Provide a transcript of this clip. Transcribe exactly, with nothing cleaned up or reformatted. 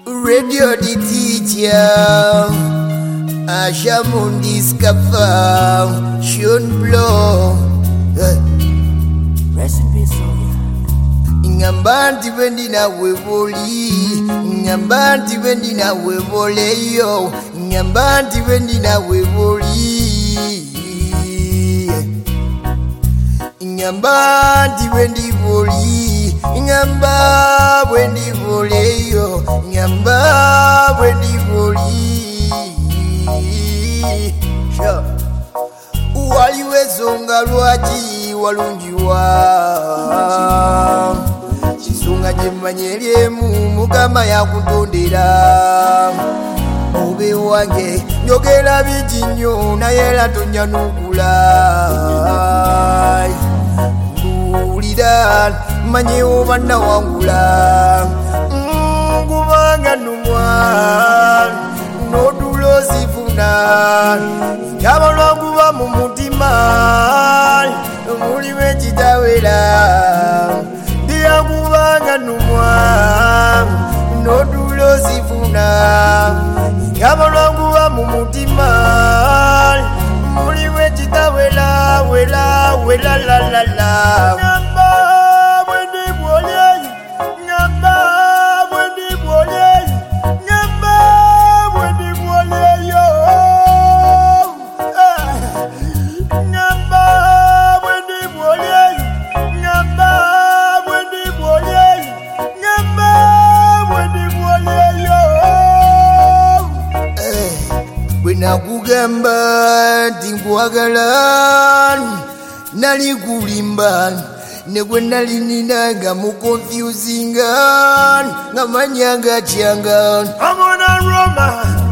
Radio the teacher, Ashamundi Scaffa, Sean Blow. Rest in peace, Sonia. Ingambanti wendina wevoli, Ingambanti wendina wevole yo, Ingambanti wendina wevoli. Ingambanti wendi voli, Ingamba wendi vole yo, Ingamba wendi voli. Sure. Waliwe songa lwaji walunjiwa Chisunga jemanyelyemu mukama yakutondera Obe wange njogera bijinyo naye era tonyanukula Mbulira manye oba nawangula Kubanga numwa nodulo sifuna Yabalwanguba mu mutima muliwe kitawera Ndiyakubanga numwa nodulo sifuna Yabalwanguba mu mutima muliwe kitawera wera wera la la la Ngamba bwendi bwolye Ngamba bwendi bwolye Ngamba bwendi bwolye yo Ngamba bwendi bwolye Ngamba bwendi bwolye Ngamba bwendi bwolye yo Bwenakugamba tinkwagala nali kulimba negwe nali ninanga mu confusinga nga manyanga kyanga I'm on a Roma